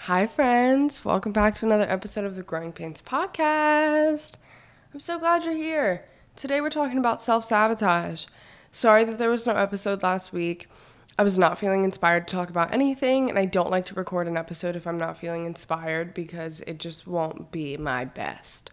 Hi, friends. Welcome back to another episode of the Growing Pains podcast. I'm so glad you're here. Today we're talking about self-sabotage. Sorry that there was no episode last week. I was not feeling inspired to talk about anything, and I don't like to record an episode if I'm not feeling inspired because it just won't be my best.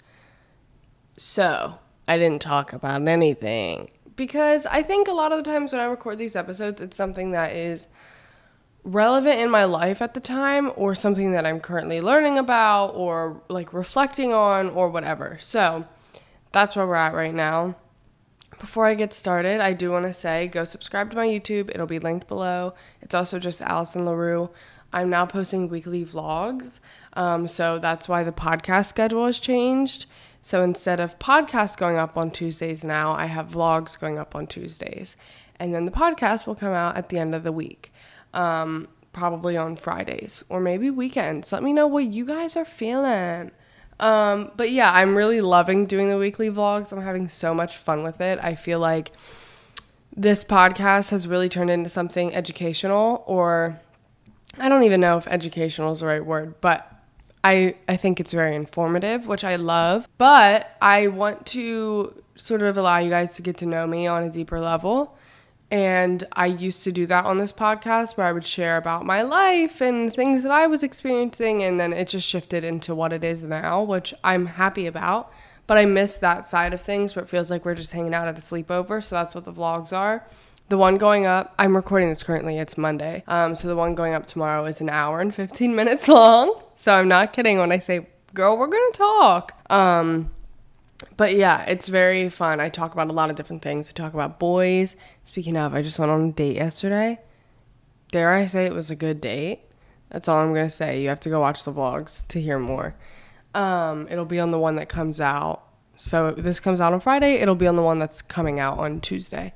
So, I didn't talk about anything because I think a lot of the times when I record these episodes, it's something that is relevant in my life at the time or something that I'm currently learning about or like reflecting on or whatever. So that's where we're at right now. Before I get started, I do want to say go subscribe to my YouTube. It'll be linked below. It's also just Allison LaRue. I'm now posting weekly vlogs. So that's why the podcast schedule has changed. So instead of podcasts going up on Tuesdays now, I have vlogs going up on Tuesdays. And then the podcast will come out at the end of the week. Probably on Fridays or maybe weekends. Let me know what you guys are feeling. But yeah, I'm really loving doing the weekly vlogs. I'm having so much fun with it. I feel like this podcast has really turned into something educational, or I don't even know if educational is the right word, but I think it's very informative, which I love. But I want to sort of allow you guys to get to know me on a deeper level. And I used to do that on this podcast where I would share about my life and things that I was experiencing. And then it just shifted into what it is now, which I'm happy about. But I miss that side of things where it feels like we're just hanging out at a sleepover. So that's what the vlogs are. The one going up, I'm recording this currently, it's Monday. So the one going up tomorrow is an hour and 15 minutes long. So I'm not kidding when I say, girl, we're going to talk. But yeah, it's very fun. I talk about a lot of different things. I talk about boys. Speaking of, I just went on a date yesterday. Dare I say it was a good date? That's all I'm going to say. You have to go watch the vlogs to hear more. It'll be on the one that comes out. So this comes out on Friday. It'll be on the one that's coming out on Tuesday.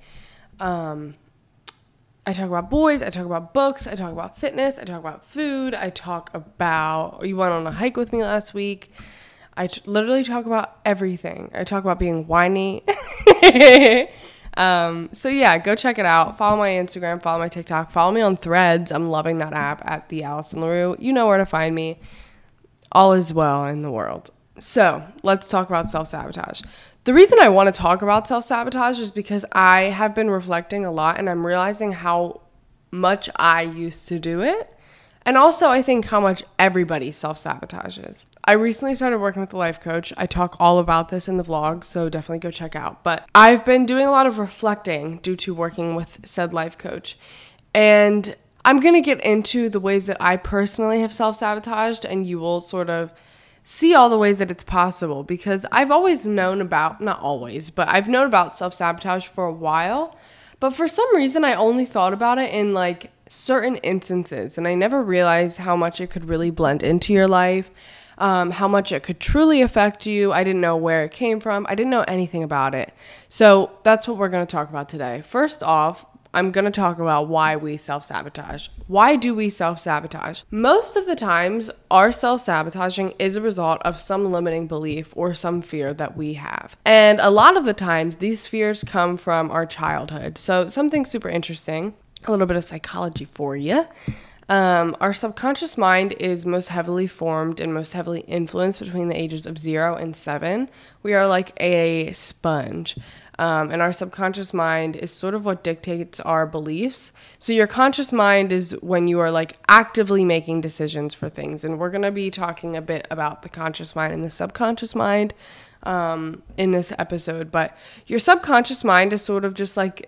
I talk about boys. I talk about books. I talk about fitness. I talk about food. I talk about, you went on a hike with me last week. I literally talk about everything. I talk about being whiny. So yeah, go check it out. Follow my Instagram, follow my TikTok, follow me on Threads. I'm loving that app at the Allison LaRue. You know where to find me. All is well in the world. So let's talk about self-sabotage. The reason I want to talk about self-sabotage is because I have been reflecting a lot and I'm realizing how much I used to do it. And also, I think how much everybody self-sabotages. I recently started working with a life coach. I talk all about this in the vlog, so definitely go check out. But I've been doing a lot of reflecting due to working with said life coach. And I'm going to get into the ways that I personally have self-sabotaged, and you will sort of see all the ways that it's possible. Because I've always known about, not always, but I've known about self-sabotage for a while. But for some reason, I only thought about it in like certain instances, and I never realized how much it could really blend into your life, how much it could truly affect you. I didn't know where it came from. I didn't know anything about it. So that's what we're going to talk about today. First off, I'm going to talk about why we self-sabotage. Why do we self-sabotage? Most of the times, our self-sabotaging is a result of some limiting belief or some fear that we have. And a lot of the times, these fears come from our childhood. So something super interesting, a little bit of psychology for you. Our subconscious mind is most heavily formed and most heavily influenced between the ages of 0 and 7. We are like a sponge. And our subconscious mind is sort of what dictates our beliefs. So your conscious mind is when you are like actively making decisions for things. And we're going to be talking a bit about the conscious mind and the subconscious mind in this episode. But your subconscious mind is sort of just like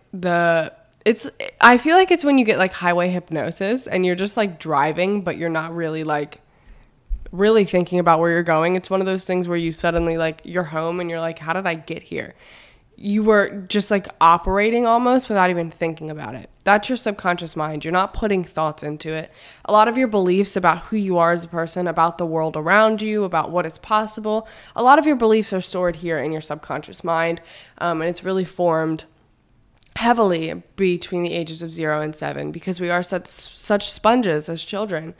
I feel like it's when you get like highway hypnosis and you're just like driving, but you're not really like really thinking about where you're going. It's one of those things where you suddenly like you're home and you're like, how did I get here? You were just like operating almost without even thinking about it. That's your subconscious mind. You're not putting thoughts into it. A lot of your beliefs about who you are as a person, about the world around you, about what is possible, a lot of your beliefs are stored here in your subconscious mind, and it's really formed heavily between the ages of 0 and 7 because we are such sponges as children.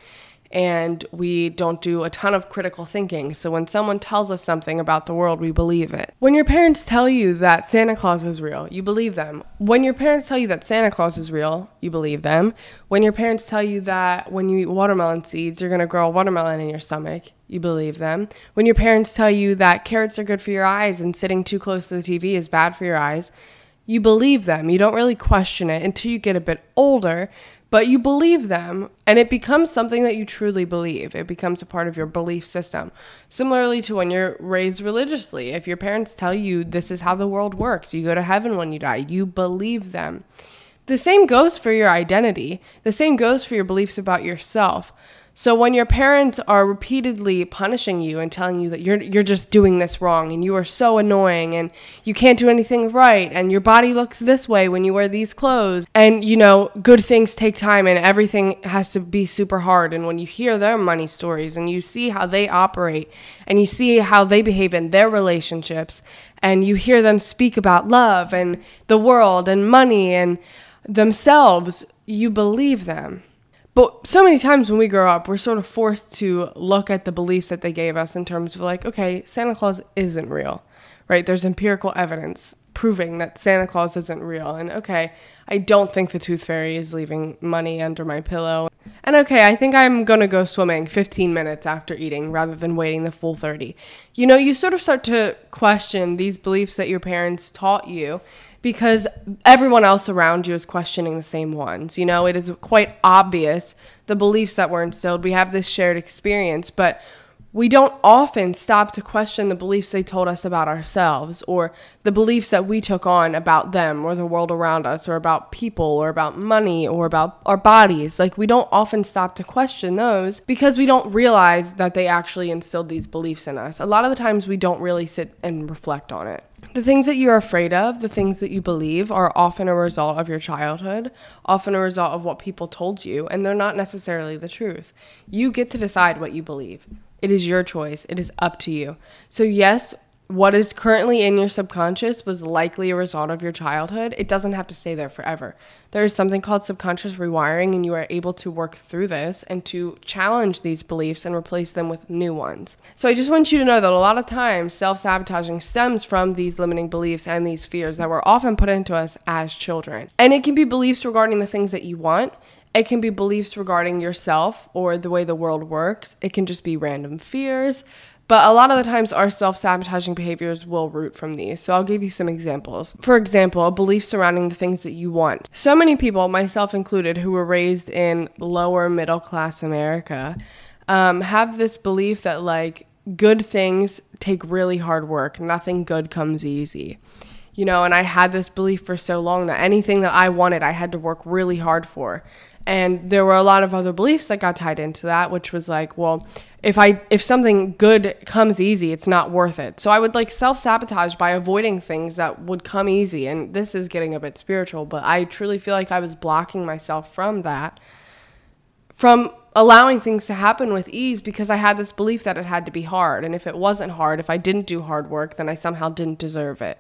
and we don't do a ton of critical thinking. So when someone tells us something about the world, we believe it. When your parents tell you that Santa Claus is real, you believe them. When your parents tell you that Santa Claus is real, you believe them. When your parents tell you that when you eat watermelon seeds, you're going to grow a watermelon in your stomach, you believe them. When your parents tell you that carrots are good for your eyes and sitting too close to the TV is bad for your eyes, you believe them. You don't really question it until you get a bit older, but you believe them, and it becomes something that you truly believe. It becomes a part of your belief system. Similarly to when you're raised religiously, if your parents tell you this is how the world works, you go to heaven when you die, you believe them. The same goes for your identity. The same goes for your beliefs about yourself. So when your parents are repeatedly punishing you and telling you that you're just doing this wrong and you are so annoying and you can't do anything right and your body looks this way when you wear these clothes and, good things take time and everything has to be super hard. And when you hear their money stories and you see how they operate and you see how they behave in their relationships and you hear them speak about love and the world and money and themselves, you believe them. But so many times when we grow up, we're sort of forced to look at the beliefs that they gave us in terms of like, okay, Santa Claus isn't real, right? There's empirical evidence proving that Santa Claus isn't real. And okay, I don't think the tooth fairy is leaving money under my pillow. And okay, I think I'm going to go swimming 15 minutes after eating rather than waiting the full 30. You sort of start to question these beliefs that your parents taught you because everyone else around you is questioning the same ones. It is quite obvious, the beliefs that were instilled. We have this shared experience, but we don't often stop to question the beliefs they told us about ourselves or the beliefs that we took on about them or the world around us or about people or about money or about our bodies. Like, we don't often stop to question those because we don't realize that they actually instilled these beliefs in us. A lot of the times we don't really sit and reflect on it. The things that you're afraid of, the things that you believe, are often a result of your childhood, often a result of what people told you, and they're not necessarily the truth. You get to decide what you believe. It is your choice. It is up to you. So yes, what is currently in your subconscious was likely a result of your childhood. It doesn't have to stay there forever. There is something called subconscious rewiring, and you are able to work through this and to challenge these beliefs and replace them with new ones. So I just want you to know that a lot of times self-sabotaging stems from these limiting beliefs and these fears that were often put into us as children. And it can be beliefs regarding the things that you want. It can be beliefs regarding yourself or the way the world works. It can just be random fears. But a lot of the times our self-sabotaging behaviors will root from these. So I'll give you some examples. For example, a belief surrounding the things that you want. So many people, myself included, who were raised in lower middle class America, have this belief that like good things take really hard work. Nothing good comes easy. And I had this belief for so long that anything that I wanted, I had to work really hard for. And there were a lot of other beliefs that got tied into that, which was like, well, if something good comes easy, it's not worth it. So I would like self-sabotage by avoiding things that would come easy. And this is getting a bit spiritual, but I truly feel like I was blocking myself from that, from allowing things to happen with ease, because I had this belief that it had to be hard. And if it wasn't hard, if I didn't do hard work, then I somehow didn't deserve it,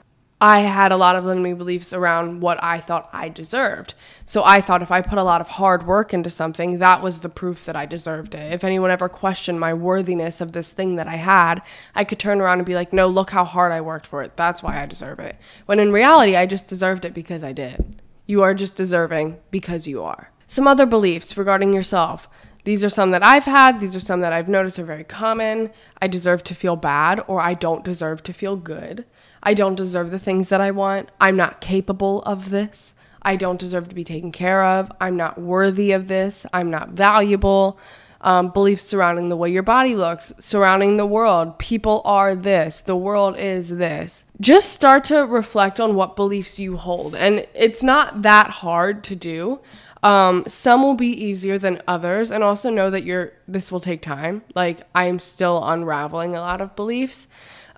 I had a lot of limiting beliefs around what I thought I deserved. So I thought if I put a lot of hard work into something, that was the proof that I deserved it. If anyone ever questioned my worthiness of this thing that I had, I could turn around and be like, no, look how hard I worked for it. That's why I deserve it. When in reality, I just deserved it because I did. You are just deserving because you are. Some other beliefs regarding yourself. These are some that I've had. These are some that I've noticed are very common. I deserve to feel bad, or I don't deserve to feel good. I don't deserve the things that I want. I'm not capable of this. I don't deserve to be taken care of. I'm not worthy of this. I'm not valuable. Beliefs surrounding the way your body looks, surrounding the world. People are this. The world is this. Just start to reflect on what beliefs you hold. And it's not that hard to do. Some will be easier than others, and also know that this will take time. Like, I'm still unraveling a lot of beliefs.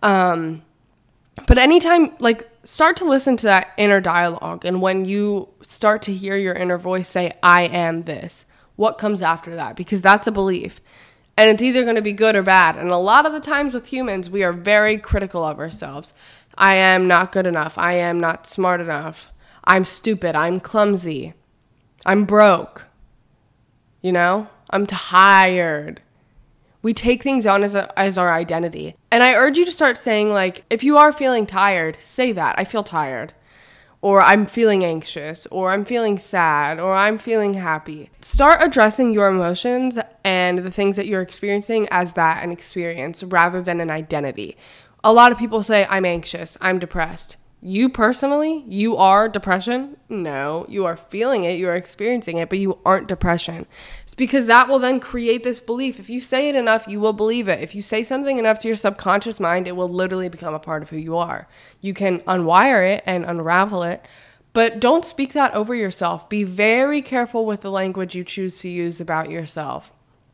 But anytime, start to listen to that inner dialogue. And when you start to hear your inner voice say, I am this, what comes after that? Because that's a belief. And it's either going to be good or bad. And a lot of the times with humans, we are very critical of ourselves. I am not good enough. I am not smart enough. I'm stupid. I'm clumsy. I'm broke. I'm tired. We take things on as our identity. And I urge you to start saying, like, if you are feeling tired, say that. I feel tired. Or I'm feeling anxious. Or I'm feeling sad. Or I'm feeling happy. Start addressing your emotions and the things that you're experiencing as that, an experience, rather than an identity. A lot of people say, I'm anxious. I'm depressed. You personally, you are depression? No, you are feeling it, you are experiencing it, but you aren't depression. It's because that will then create this belief. If you say it enough, you will believe it. If you say something enough to your subconscious mind, it will literally become a part of who you are. You can unwire it and unravel it, but don't speak that over yourself. Be very careful with the language you choose to use about yourself.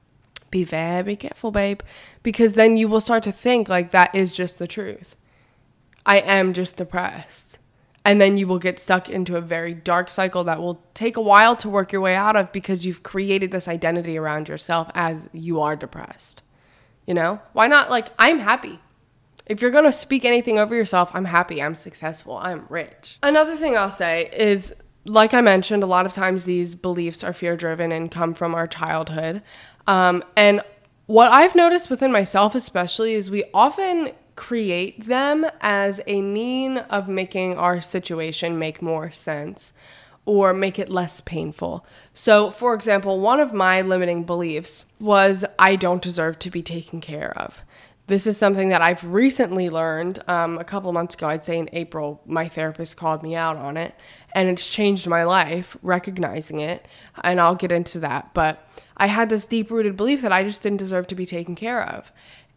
Be very careful, babe, because then you will start to think like that is just the truth. I am just depressed. And then you will get stuck into a very dark cycle that will take a while to work your way out of because you've created this identity around yourself as you are depressed. You know? Why not, like, I'm happy. If you're going to speak anything over yourself, I'm happy, I'm successful, I'm rich. Another thing I'll say is, like I mentioned, a lot of times these beliefs are fear-driven and come from our childhood. And what I've noticed within myself especially is we often create them as a mean of making our situation make more sense or make it less painful. So, for example, one of my limiting beliefs was I don't deserve to be taken care of. This is something that I've recently learned. A couple months ago, I'd say in April, my therapist called me out on it, and it's changed my life, recognizing it, and I'll get into that. But I had this deep-rooted belief that I just didn't deserve to be taken care of.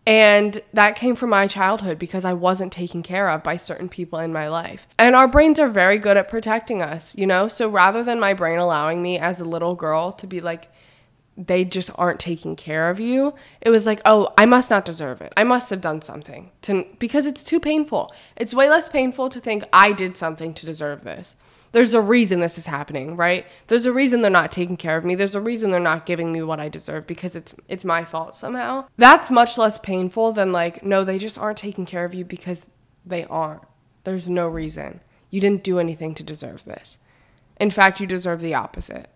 And that came from my childhood because I wasn't taken care of by certain people in my life. And our brains are very good at protecting us, you know? So rather than my brain allowing me as a little girl to be like, they just aren't taking care of you, it was like, oh, I must not deserve it. I must have done something because it's too painful. It's way less painful to think I did something to deserve this. There's a reason this is happening, right? There's a reason they're not taking care of me. There's a reason they're not giving me what I deserve because it's my fault somehow. That's much less painful than like, no, they just aren't taking care of you because they aren't. There's no reason. You didn't do anything to deserve this. In fact, you deserve the opposite.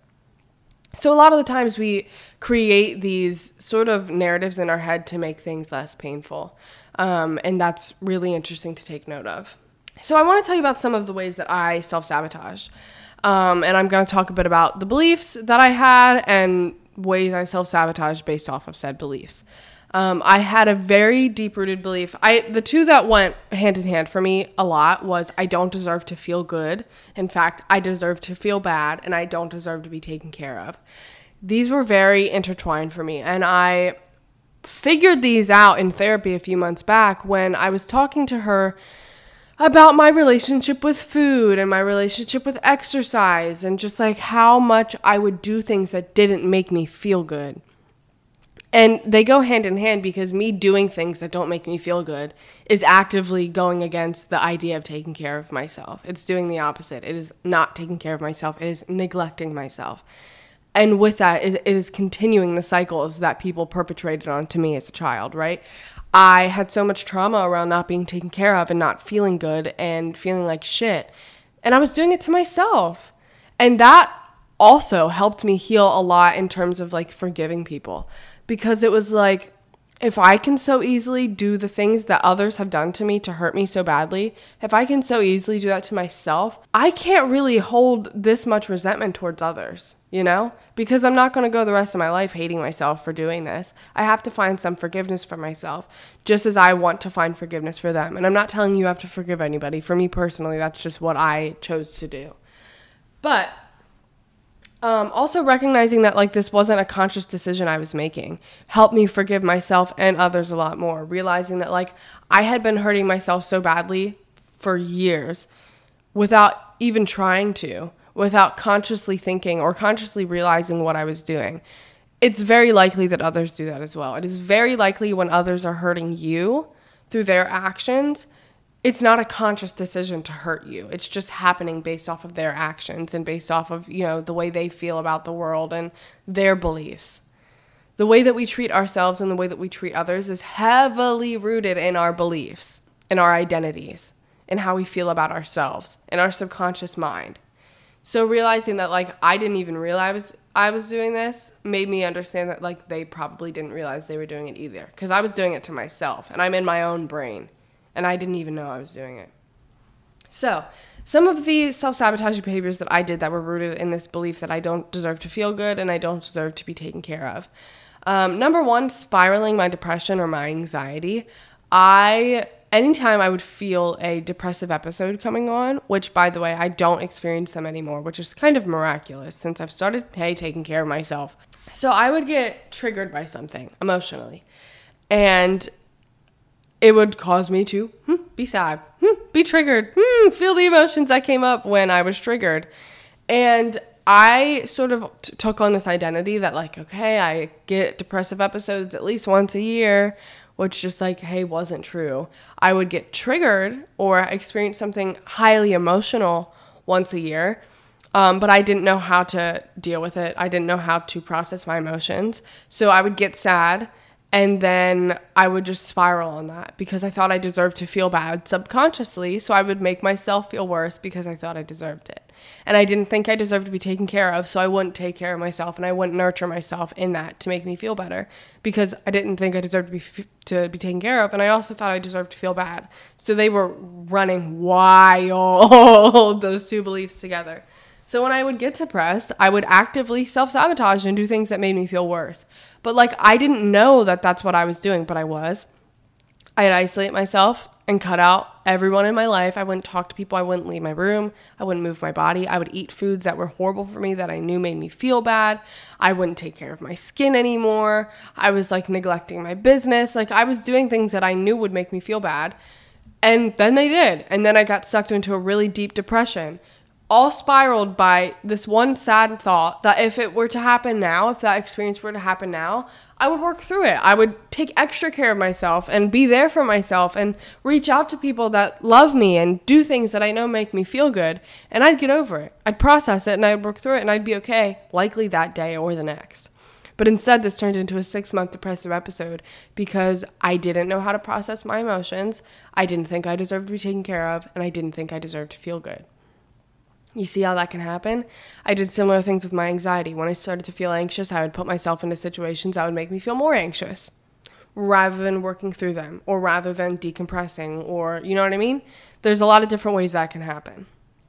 So a lot of the times we create these sort of narratives in our head to make things less painful. And that's really interesting to take note of. So I want to tell you about some of the ways that I self-sabotaged. And I'm going to talk a bit about the beliefs that I had and ways I self-sabotaged based off of said beliefs. I had a very deep-rooted belief. The two that went hand in hand for me a lot was I don't deserve to feel good. In fact, I deserve to feel bad, and I don't deserve to be taken care of. These were very intertwined for me, and I figured these out in therapy a few months back when I was talking to her about my relationship with food and my relationship with exercise and just like how much I would do things that didn't make me feel good. And they go hand in hand because me doing things that don't make me feel good is actively going against the idea of taking care of myself. It's doing the opposite. It is not taking care of myself. It is neglecting myself. And with that, it is continuing the cycles that people perpetrated onto me as a child, right? I had so much trauma around not being taken care of and not feeling good and feeling like shit. And I was doing it to myself. And that also helped me heal a lot in terms of like forgiving people. Because it was like, if I can so easily do the things that others have done to me to hurt me so badly, if I can so easily do that to myself, I can't really hold this much resentment towards others, you know? Because I'm not going to go the rest of my life hating myself for doing this. I have to find some forgiveness for myself, just as I want to find forgiveness for them. And I'm not telling you have to forgive anybody. For me personally, that's just what I chose to do. But also recognizing that like this wasn't a conscious decision I was making helped me forgive myself and others a lot more. Realizing that like I had been hurting myself so badly for years without even trying to, without consciously thinking or consciously realizing what I was doing. It's very likely that others do that as well. It is very likely when others are hurting you through their actions, it's not a conscious decision to hurt you. It's just happening based off of their actions and based off of, you know, the way they feel about the world and their beliefs. The way that we treat ourselves and the way that we treat others is heavily rooted in our beliefs, in our identities, in how we feel about ourselves, in our subconscious mind. So realizing that, like, I didn't even realize I was doing this made me understand that, like, they probably didn't realize they were doing it either. Because I was doing it to myself, and I'm in my own brain, and I didn't even know I was doing it. So some of the self-sabotaging behaviors that I did that were rooted in this belief that I don't deserve to feel good and I don't deserve to be taken care of. Number one, spiraling my depression or my anxiety. Anytime I would feel a depressive episode coming on, which, by the way, I don't experience them anymore, which is kind of miraculous since I've started, taking care of myself. So I would get triggered by something emotionally, and it would cause me to be sad, be triggered, feel the emotions that came up when I was triggered. And I sort of took on this identity that, like, okay, I get depressive episodes at least once a year, which just, like, hey, wasn't true. I would get triggered or experience something highly emotional once a year, but I didn't know how to deal with it. I didn't know how to process my emotions. So I would get sad, and then I would just spiral on that because I thought I deserved to feel bad subconsciously. So I would make myself feel worse because I thought I deserved it. And I didn't think I deserved to be taken care of, so I wouldn't take care of myself, and I wouldn't nurture myself in that to make me feel better because I didn't think I deserved to be taken care of, and I also thought I deserved to feel bad. So they were running wild, those two beliefs together. So when I would get depressed, I would actively self-sabotage and do things that made me feel worse. But, like, I didn't know that that's what I was doing, but I was. I'd isolate myself and cut out everyone in my life. I wouldn't talk to people. I wouldn't leave my room. I wouldn't move my body. I would eat foods that were horrible for me that I knew made me feel bad. I wouldn't take care of my skin anymore. I was, like, neglecting my business. Like, I was doing things that I knew would make me feel bad. And then they did. And then I got sucked into a really deep depression, all spiraled by this one sad thought that if it were to happen now, if that experience were to happen now, I would work through it. I would take extra care of myself and be there for myself and reach out to people that love me and do things that I know make me feel good. And I'd get over it. I'd process it and I'd work through it and I'd be okay, likely that day or the next. But instead, this turned into a 6-month depressive episode because I didn't know how to process my emotions. I didn't think I deserved to be taken care of, and I didn't think I deserved to feel good. You see how that can happen? I did similar things with my anxiety. When I started to feel anxious, I would put myself into situations that would make me feel more anxious rather than working through them or rather than decompressing or, you know what I mean? There's a lot of different ways that can happen.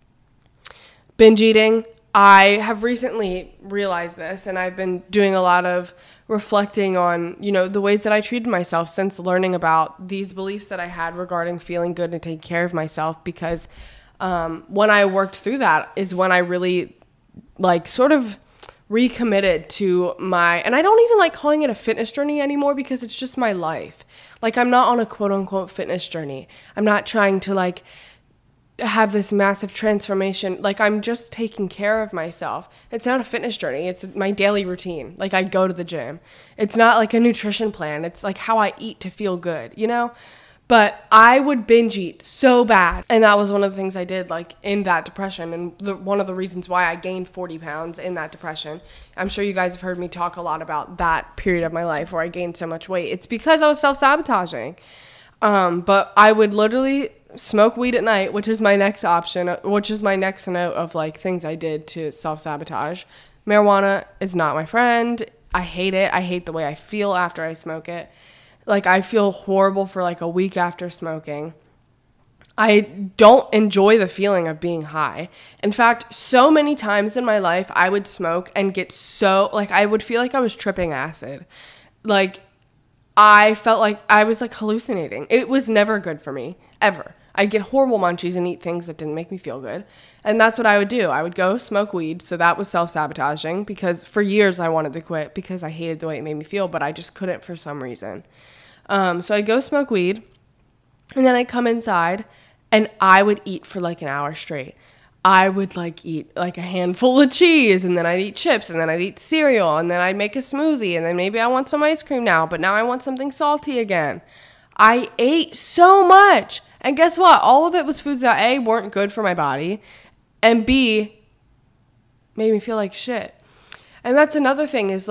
Binge eating. I have recently realized this, and I've been doing a lot of reflecting on, the ways that I treated myself since learning about these beliefs that I had regarding feeling good and taking care of myself because when I worked through that is when I really, sort of recommitted to and I don't even like calling it a fitness journey anymore because it's just my life. Like, I'm not on a quote unquote fitness journey. I'm not trying to have this massive transformation. I'm just taking care of myself. It's not a fitness journey. It's my daily routine. I go to the gym. It's not like a nutrition plan. It's how I eat to feel good, But I would binge eat so bad. And that was one of the things I did, in that depression. And one of the reasons why I gained 40 pounds in that depression. I'm sure you guys have heard me talk a lot about that period of my life where I gained so much weight. It's because I was self-sabotaging. But I would literally smoke weed at night, which is my next option, which is my next note of, things I did to self-sabotage. Marijuana is not my friend. I hate it. I hate the way I feel after I smoke it. I feel horrible for a week after smoking. I don't enjoy the feeling of being high. In fact, so many times in my life, I would smoke and get I would feel like I was tripping acid. I felt like I was hallucinating. It was never good for me, ever. I'd get horrible munchies and eat things that didn't make me feel good. And that's what I would do. I would go smoke weed. So that was self-sabotaging because for years I wanted to quit because I hated the way it made me feel, but I just couldn't for some reason. So I'd go smoke weed and then I'd come inside and I would eat for an hour straight. I would eat a handful of cheese and then I'd eat chips and then I'd eat cereal and then I'd make a smoothie and then maybe I want some ice cream now, but now I want something salty again. I ate so much. And guess what? All of it was foods that A, weren't good for my body, and B, made me feel like shit. And that's another thing is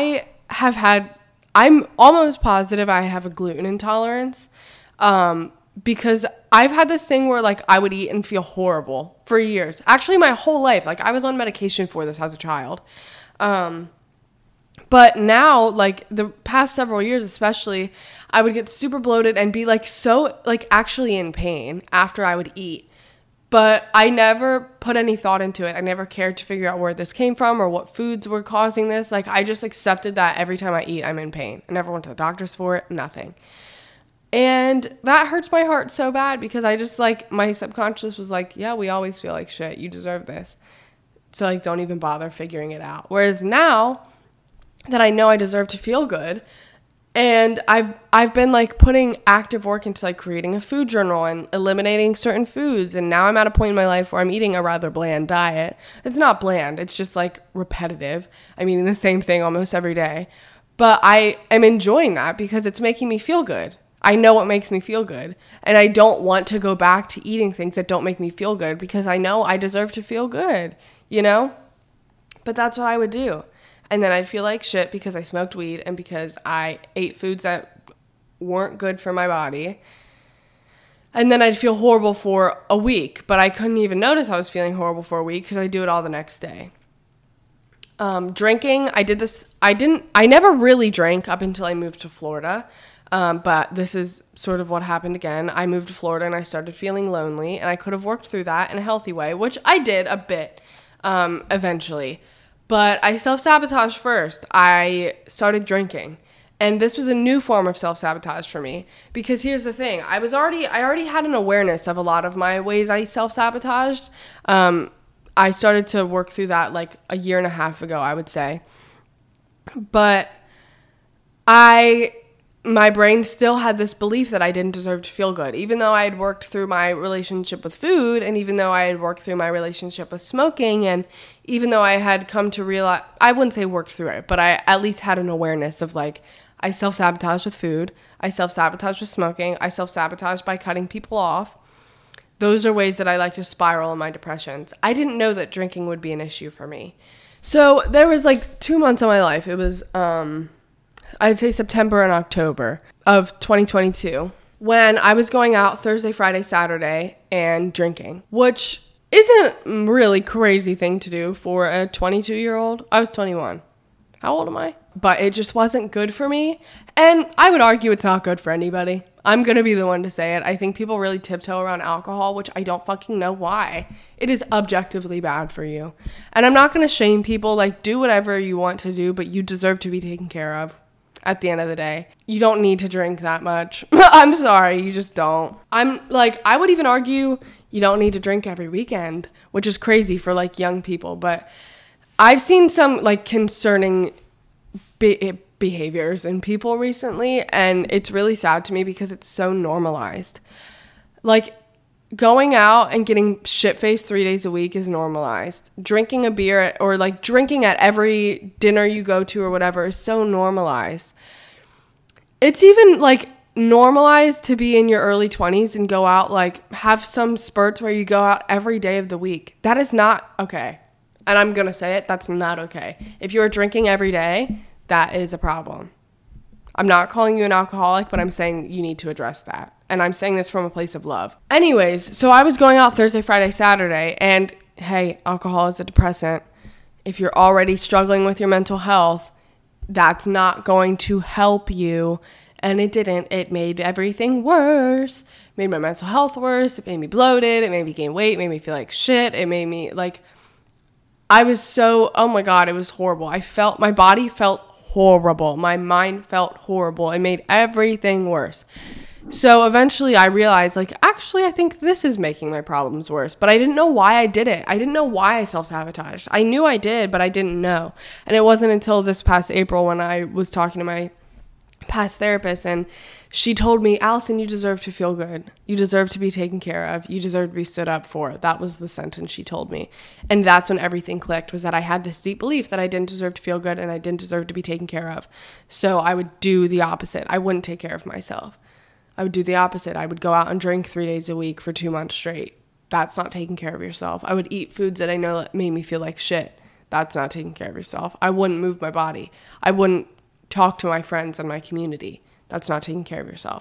I'm almost positive I have a gluten intolerance. because I've had this thing where like I would eat and feel horrible for years. Actually, my whole life. Like I was on medication for this as a child. But now, like the past several years especially, I would get super bloated and be like so like actually in pain after I would eat. But I never put any thought into it. I never cared to figure out where this came from or what foods were causing this. Like I just accepted that every time I eat, I'm in pain. I never went to the doctors for it, nothing. And that hurts my heart so bad because I just like, my subconscious was like, yeah, we always feel like shit. You deserve this. So like, don't even bother figuring it out. Whereas now that I know I deserve to feel good, and I've been like putting active work into like creating a food journal and eliminating certain foods. And now I'm at a point in my life where I'm eating a rather bland diet. It's not bland. It's just like repetitive. I'm eating the same thing almost every day. But I am enjoying that because it's making me feel good. I know what makes me feel good. And I don't want to go back to eating things that don't make me feel good because I know I deserve to feel good, you know? But that's what I would do. And then I'd feel like shit because I smoked weed and because I ate foods that weren't good for my body. And then I'd feel horrible for a week, but I couldn't even notice I was feeling horrible for a week because I do it all the next day. Drinking, I never really drank up until I moved to Florida. But this is sort of what happened again. I moved to Florida and I started feeling lonely, and I could have worked through that in a healthy way, which I did a bit eventually. But I self-sabotaged first. I started drinking. And this was a new form of self-sabotage for me. Because here's the thing. I already had an awareness of a lot of my ways I self-sabotaged. I started to work through that like a year and a half ago, I would say. But my brain still had this belief that I didn't deserve to feel good. Even though I had worked through my relationship with food, and even though I had worked through my relationship with smoking, and even though I had come to realize, I wouldn't say worked through it, but I at least had an awareness of like, I self-sabotaged with food, I self-sabotaged with smoking, I self-sabotaged by cutting people off. Those are ways that I like to spiral in my depressions. I didn't know that drinking would be an issue for me. So there was like 2 months of my life. It was, I'd say September and October of 2022, when I was going out Thursday, Friday, Saturday and drinking, which isn't a really crazy thing to do for a 22-year-old. I was 21. How old am I? But it just wasn't good for me. And I would argue it's not good for anybody. I'm going to be the one to say it. I think people really tiptoe around alcohol, which I don't fucking know why. It is objectively bad for you. And I'm not going to shame people. Like, do whatever you want to do, but you deserve to be taken care of. At the end of the day, you don't need to drink that much. I'm sorry, you just don't. I would even argue you don't need to drink every weekend, which is crazy for like young people. But I've seen some like concerning behaviors in people recently, and it's really sad to me because it's so normalized. Like, going out and getting shit-faced 3 days a week is normalized. Drinking a beer or like drinking at every dinner you go to or whatever is so normalized. It's even like normalized to be in your early 20s and go out, like have some spurts where you go out every day of the week. That is not okay. And I'm going to say it, that's not okay. If you're drinking every day, that is a problem. I'm not calling you an alcoholic, but I'm saying you need to address that. And I'm saying this from a place of love. Anyways, so I was going out Thursday, Friday, Saturday, and hey, alcohol is a depressant. If you're already struggling with your mental health, that's not going to help you. And it didn't. It made everything worse. It made my mental health worse. It made me bloated. It made me gain weight. It made me feel like shit. It made me like, I was so, oh my God, it was horrible. My body felt horrible. My mind felt horrible. It made everything worse. So eventually I realized, like, actually, I think this is making my problems worse. But I didn't know why I did it. I didn't know why I self-sabotaged. I knew I did, but I didn't know. And it wasn't until this past April when I was talking to my past therapist, and she told me, Allison, you deserve to feel good. You deserve to be taken care of. You deserve to be stood up for. That was the sentence she told me. And that's when everything clicked, was that I had this deep belief that I didn't deserve to feel good and I didn't deserve to be taken care of. So I would do the opposite. I wouldn't take care of myself. I would do the opposite. I would go out and drink 3 days a week for 2 months straight. That's not taking care of yourself. I would eat foods that I know that made me feel like shit. That's not taking care of yourself. I wouldn't move my body. I wouldn't talk to my friends and my community. That's not taking care of yourself.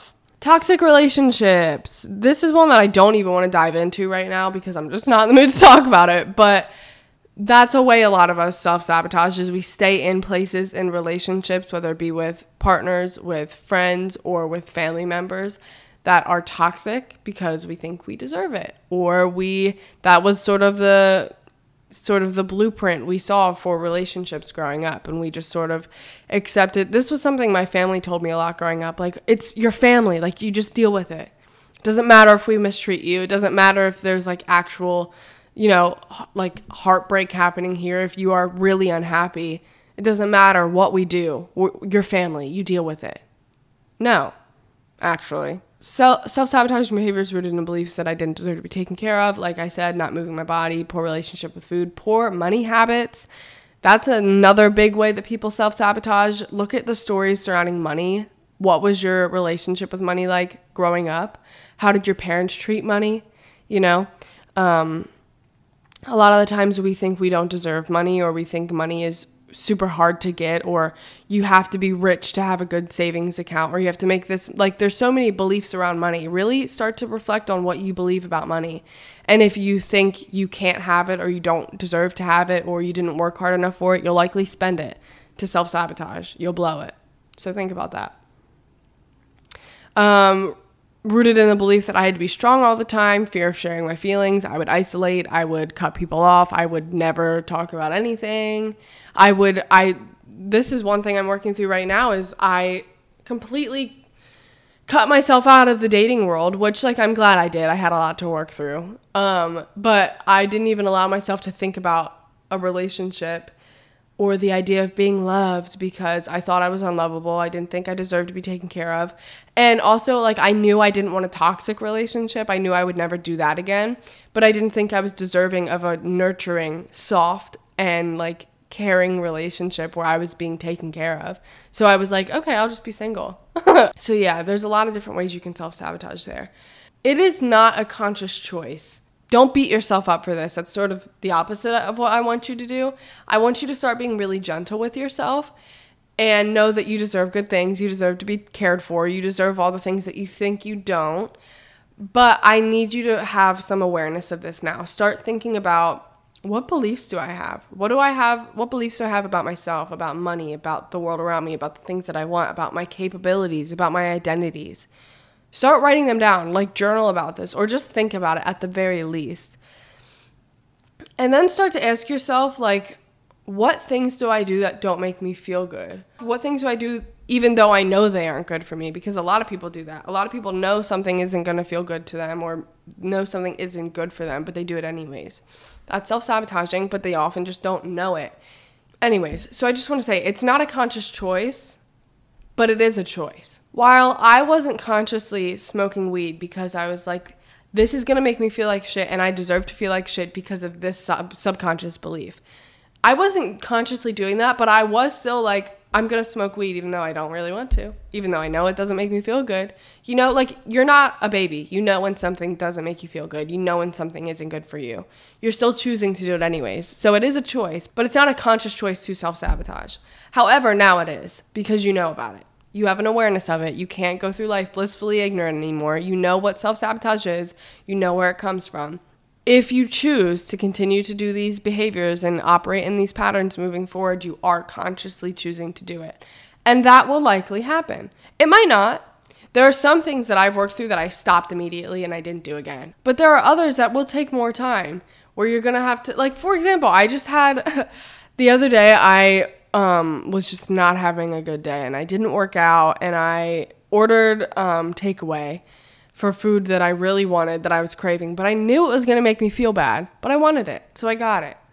Toxic relationships. This is one that I don't even want to dive into right now because I'm just not in the mood to talk about it. But that's a way a lot of us self-sabotage, is we stay in places in relationships, whether it be with partners, with friends, or with family members, that are toxic because we think we deserve it. Or that was sort of the blueprint we saw for relationships growing up, and we just sort of accepted. This was something my family told me a lot growing up, like, it's your family, like, you just deal with it. It doesn't matter if we mistreat you. It doesn't matter if there's like actual, like heartbreak happening here. If you are really unhappy, it doesn't matter what we do. Your family, you deal with it. No, actually. Self-sabotaging behaviors rooted in beliefs that I didn't deserve to be taken care of. Like I said, not moving my body, poor relationship with food, poor money habits. That's another big way that people self-sabotage. Look at the stories surrounding money. What was your relationship with money like growing up? How did your parents treat money? A lot of the times we think we don't deserve money, or we think money is super hard to get, or you have to be rich to have a good savings account, or you have to make this, like, there's so many beliefs around money. Really start to reflect on what you believe about money. And if you think you can't have it, or you don't deserve to have it, or you didn't work hard enough for it, you'll likely spend it to self-sabotage. You'll blow it. So think about that. Rooted in the belief that I had to be strong all the time, fear of sharing my feelings. I would isolate. I would cut people off. I would never talk about anything. This is one thing I'm working through right now, is I completely cut myself out of the dating world, which, like, I'm glad I did. I had a lot to work through. But I didn't even allow myself to think about a relationship or the idea of being loved, because I thought I was unlovable. I didn't think I deserved to be taken care of. And also, like, I knew I didn't want a toxic relationship. I knew I would never do that again. But I didn't think I was deserving of a nurturing, soft, and, like, caring relationship where I was being taken care of. So I was like, okay, I'll just be single. So yeah, there's a lot of different ways you can self-sabotage there. It is not a conscious choice. Don't beat yourself up for this. That's sort of the opposite of what I want you to do. I want you to start being really gentle with yourself and know that you deserve good things. You deserve to be cared for. You deserve all the things that you think you don't. But I need you to have some awareness of this now. Start thinking about, what beliefs do I have? What beliefs do I have about myself, about money, about the world around me, about the things that I want, about my capabilities, about my identities? Start writing them down, like journal about this, or just think about it at the very least. And then start to ask yourself, like, what things do I do that don't make me feel good? What things do I do even though I know they aren't good for me? Because a lot of people do that. A lot of people know something isn't going to feel good to them, or know something isn't good for them, but they do it anyways. That's self-sabotaging, but they often just don't know it. Anyways, so I just want to say, it's not a conscious choice, but it is a choice. While I wasn't consciously smoking weed because I was like, this is going to make me feel like shit, and I deserve to feel like shit because of this subconscious belief. I wasn't consciously doing that, but I was still like, I'm going to smoke weed even though I don't really want to, even though I know it doesn't make me feel good. Like, you're not a baby. You know when something doesn't make you feel good. You know when something isn't good for you. You're still choosing to do it anyways. So it is a choice, but it's not a conscious choice to self-sabotage. However, now it is, because you know about it. You have an awareness of it. You can't go through life blissfully ignorant anymore. You know what self-sabotage is. You know where it comes from. If you choose to continue to do these behaviors and operate in these patterns moving forward, you are consciously choosing to do it. And that will likely happen. It might not. There are some things that I've worked through that I stopped immediately and I didn't do again. But there are others that will take more time, where you're going to have to, like, for example, I just had, the other day I was just not having a good day, and I didn't work out, and I ordered takeaway for food that I really wanted, that I was craving, but I knew it was going to make me feel bad, but I wanted it, so I got it.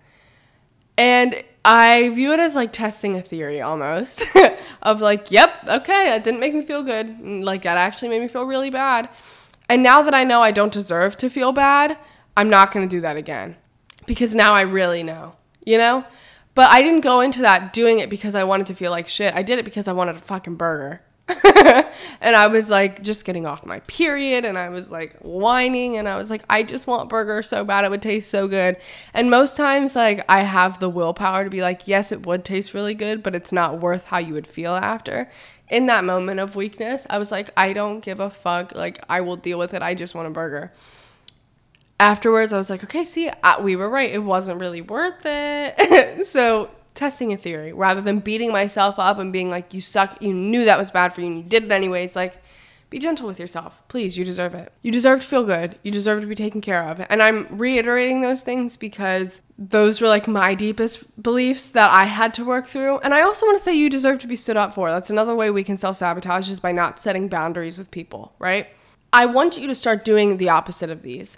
And I view it as like testing a theory almost of like, yep, okay, that didn't make me feel good. Like, that actually made me feel really bad. And now that I know I don't deserve to feel bad, I'm not going to do that again, because now I really know, But I didn't go into that doing it because I wanted to feel like shit. I did it because I wanted a fucking burger. And I was like just getting off my period, and I was like whining, and I was like, I just want burger so bad, it would taste so good. And most times, like, I have the willpower to be like, yes, it would taste really good, but it's not worth how you would feel after. in that moment of weakness, I was like, I don't give a fuck. Like, I will deal with it. I just want a burger. Afterwards, I was like, okay, see, we were right. It wasn't really worth it. So testing a theory rather than beating myself up and being like, you suck. You knew that was bad for you and you did it anyways. Like, be gentle with yourself. Please, you deserve it. You deserve to feel good. You deserve to be taken care of. And I'm reiterating those things because those were like my deepest beliefs that I had to work through. And I also want to say you deserve to be stood up for. That's another way we can self-sabotage, is by not setting boundaries with people, right? I want you to start doing the opposite of these.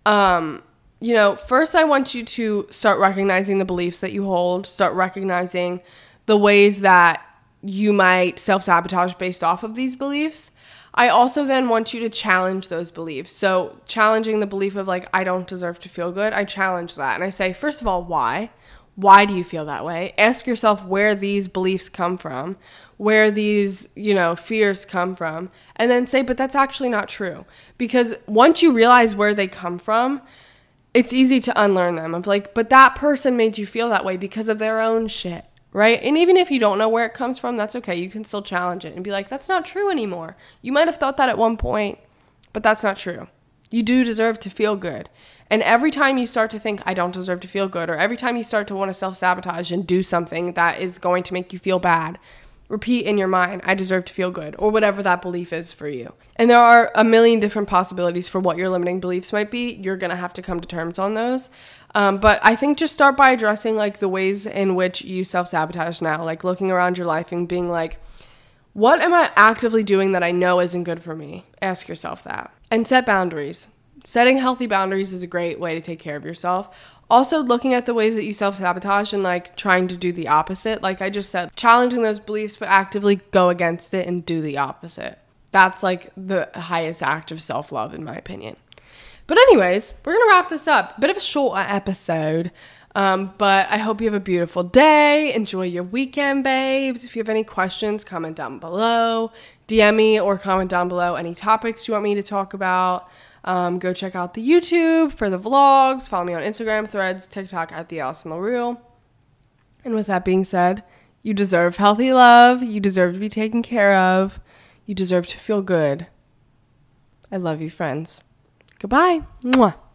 First I want you to start recognizing the beliefs that you hold, start recognizing the ways that you might self-sabotage based off of these beliefs. I also then want you to challenge those beliefs. So challenging the belief of like, I don't deserve to feel good, I challenge that. And I say, first of all, why? Why do you feel that way? Ask yourself where these beliefs come from, where these, fears come from, and then say, but that's actually not true. Because once you realize where they come from, it's easy to unlearn them of like, but that person made you feel that way because of their own shit. Right? And even if you don't know where it comes from, that's okay. You can still challenge it and be like, that's not true anymore. You might have thought that at one point, but that's not true. You do deserve to feel good. And every time you start to think, I don't deserve to feel good, or every time you start to want to self-sabotage and do something that is going to make you feel bad, repeat in your mind, I deserve to feel good, or whatever that belief is for you. And there are a million different possibilities for what your limiting beliefs might be. You're going to have to come to terms on those. But I think just start by addressing like the ways in which you self-sabotage now, like looking around your life and being like, what am I actively doing that I know isn't good for me? Ask yourself that. And set boundaries. Setting healthy boundaries is a great way to take care of yourself. Also, looking at the ways that you self-sabotage and like trying to do the opposite. Like I just said, challenging those beliefs, but actively go against it and do the opposite. That's like the highest act of self-love, in my opinion. But anyways, we're going to wrap this up. Bit of a shorter episode, but I hope you have a beautiful day. Enjoy your weekend, babes. If you have any questions, comment down below. DM me or comment down below any topics you want me to talk about. Go check out the YouTube for the vlogs. Follow me on Instagram, Threads, TikTok at the Allison LaRue. And with that being said, you deserve healthy love. You deserve to be taken care of. You deserve to feel good. I love you, friends. Goodbye. Mwah.